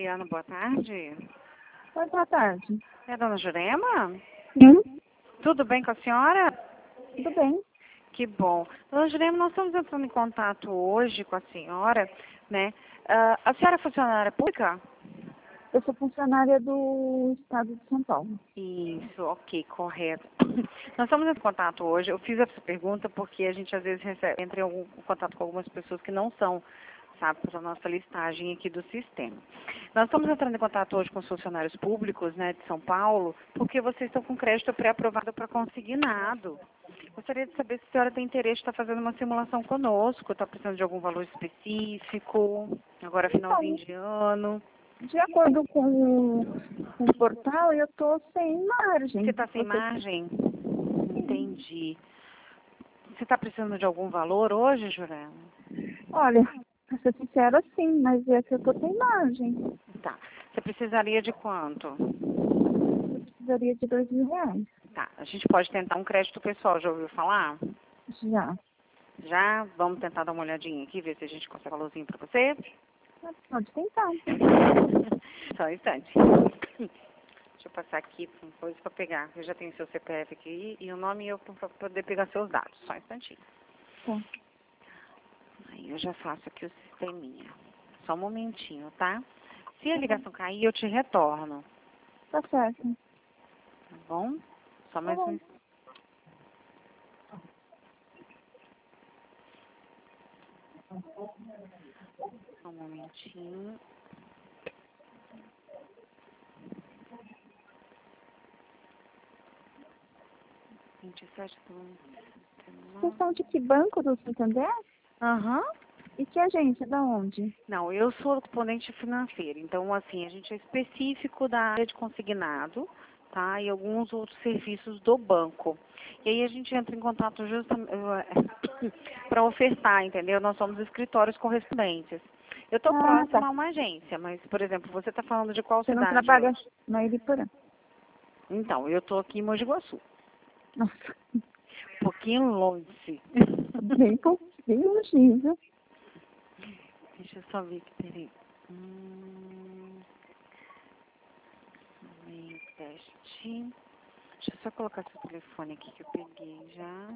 Juliana, boa tarde. Oi, boa tarde. É a dona Jurema? Sim, Tudo bem com a senhora? tudo bem. Que bom. Dona Jurema, nós estamos entrando em contato hoje com a senhora, né? A senhora é funcionária pública? Eu sou funcionária do Estado de São Paulo. Isso, ok, correto. Nós estamos em contato hoje. Eu fiz essa pergunta porque a gente às vezes entra em contato com algumas pessoas que não são, sabe, para a nossa listagem aqui do sistema. Nós estamos entrando em contato hoje com os funcionários públicos, né, de São Paulo, porque vocês estão com crédito pré-aprovado para consignado. Gostaria de saber se a senhora tem interesse em estar fazendo uma simulação conosco, está precisando de algum valor específico, agora finalzinho de ano. De acordo com o portal, eu estou sem margem. Você está sem margem? Entendi. Você está precisando de algum valor hoje, Jurema? Olha, para ser sincera, sim, mas é que eu estou sem margem. Tá. Você precisaria de quanto? Eu precisaria de R$ 2.000. Tá. A gente pode tentar um crédito pessoal, já ouviu falar? Já. Já? Vamos tentar dar uma olhadinha aqui, ver se a gente consegue um valorzinho para você. Pode tentar. Só um instante. Deixa eu passar aqui uma coisa para pegar. Eu já tenho seu CPF aqui e o nome eu para poder pegar seus dados. Só um instantinho. Tá. Aí eu já faço aqui o sisteminha. Só um momentinho, tá? Se a ligação cair, eu te retorno. Tá certo. Tá bom? Só mais bom. um. Só um momentinho. Vocês são de que banco do Santander? Aham. E que agência? Da onde? Não, eu sou correspondente financeira. Então, assim, a gente é específico da área de consignado, tá? E alguns outros serviços do banco. E aí a gente entra em contato justamente para ofertar, entendeu? Nós somos escritórios correspondentes. Eu estou próxima Tá. a uma agência, mas, por exemplo, você está falando de qual Você cidade não trabalha hoje? na Iriporã? Então, eu estou aqui em Mogi Guaçu. Nossa, Um pouquinho longe. bem longinho, viu? Deixa eu só ver aqui, peraí. Meio teste. Deixa eu só colocar seu telefone aqui que eu peguei já.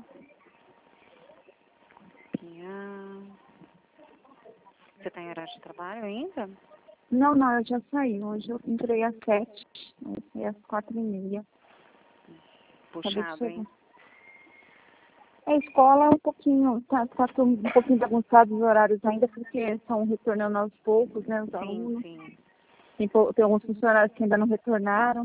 Copiar. Você está em horário de trabalho ainda? Não, eu já saí. Hoje eu entrei às 7, eu saí às 4h30. Puxado, hein? A escola é um pouquinho, tá um pouquinho bagunçado os horários ainda, porque estão retornando aos poucos, né, os Sim, alunos. sim. Tem alguns funcionários que ainda não retornaram.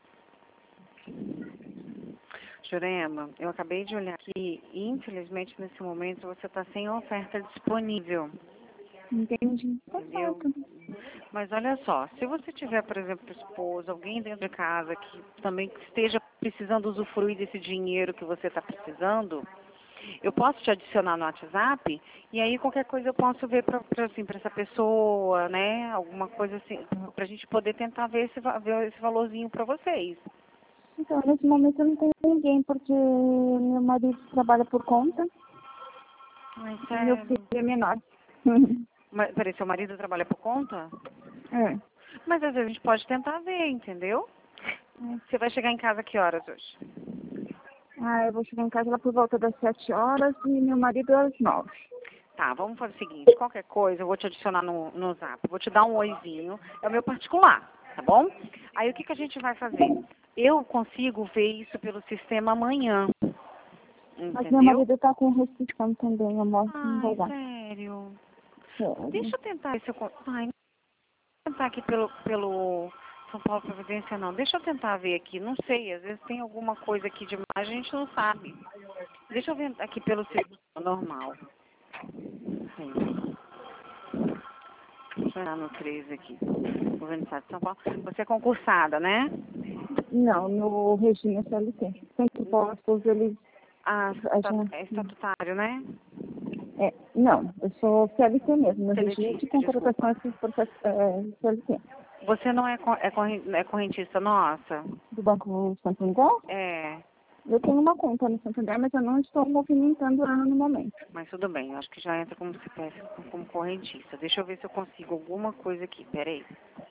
Jurema, eu acabei de olhar aqui e, infelizmente, nesse momento, você está sem oferta disponível. Entendi. Tá Entendeu? certo. Mas olha só, se você tiver, por exemplo, esposa, alguém dentro de casa que também esteja precisando usufruir desse dinheiro que você está precisando, eu posso te adicionar no WhatsApp e aí qualquer coisa eu posso ver para assim, essa pessoa, né? Alguma coisa assim, para a gente poder tentar ver esse valorzinho para vocês. Então, nesse momento eu não tenho ninguém, porque meu marido trabalha por conta Ai, e meu sério. filho é menor. Mas, peraí, seu marido trabalha por conta? É. Mas às vezes a gente pode tentar ver, entendeu? Você vai chegar em casa que horas hoje? Eu vou chegar em casa lá por volta das 7 horas e meu marido às 9. Tá, vamos fazer o seguinte, qualquer coisa eu vou te adicionar no Zap, vou te dar um oizinho, é o meu particular, tá bom? Aí o que a gente vai fazer? Eu consigo ver isso pelo sistema amanhã, Mas meu entendeu? marido tá com restrição também, eu mostro, não vai Ai, dar. sério. Sério. Deixa eu tentar ver se eu... Ai, não vou tentar aqui pelo São Paulo Providência, não. Deixa eu tentar ver aqui, não sei, às vezes tem alguma coisa aqui demais, a gente não sabe. Deixa eu ver aqui pelo sistema normal. Sim. Deixa eu olhar no 13 aqui. Governo do Estado de São Paulo. Você é concursada, né? Não, no regime CLT. Sempre postos, eles... Ah, é já, estatutário, né? não, eu sou CLT mesmo, no regime de Seletício, desculpa. contratação CLT. Você não é correntista nossa? Do Banco Santander, É, eu tenho uma conta no Santander, mas eu não estou movimentando ela no momento. mas tudo bem. Eu acho que já entra como CPF, como correntista. Deixa eu ver se eu consigo alguma coisa aqui. Peraí.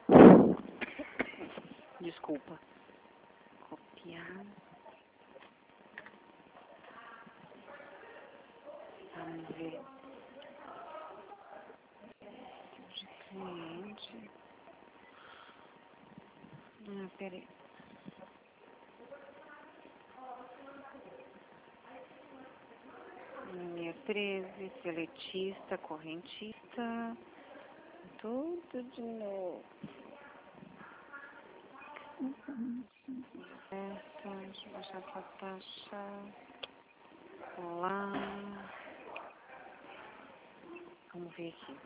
Desculpa. Copiar. Vamos ver. De cliente. Peraí. Linha 13, seletista, correntista. Tudo de novo. Deixa eu baixar essa taxa. Olá. Vamos ver aqui.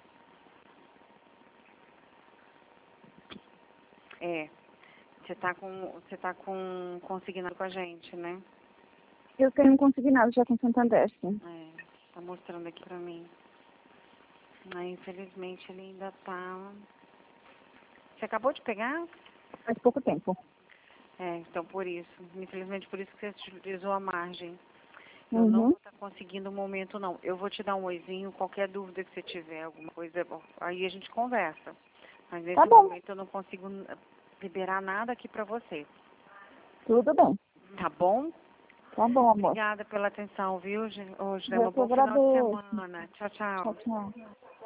Você tá com consignado com a gente, né? Eu tenho um consignado já com Santander, sim. Tá mostrando aqui pra mim. Infelizmente ele ainda tá... Você acabou de pegar? Faz pouco tempo. Então por isso. Infelizmente por isso que você utilizou a margem. Eu não vou estar conseguindo o momento, não. Eu vou te dar um oizinho, qualquer dúvida que você tiver, alguma coisa, aí a gente conversa. Mas nesse momento eu não consigo liberar nada aqui pra você. Tudo bem. Tá bom? Tá bom, amor. Obrigada pela atenção, viu? Hoje, Eu um que bom final de agradeço. semana. Tchau, tchau. Tchau, tchau.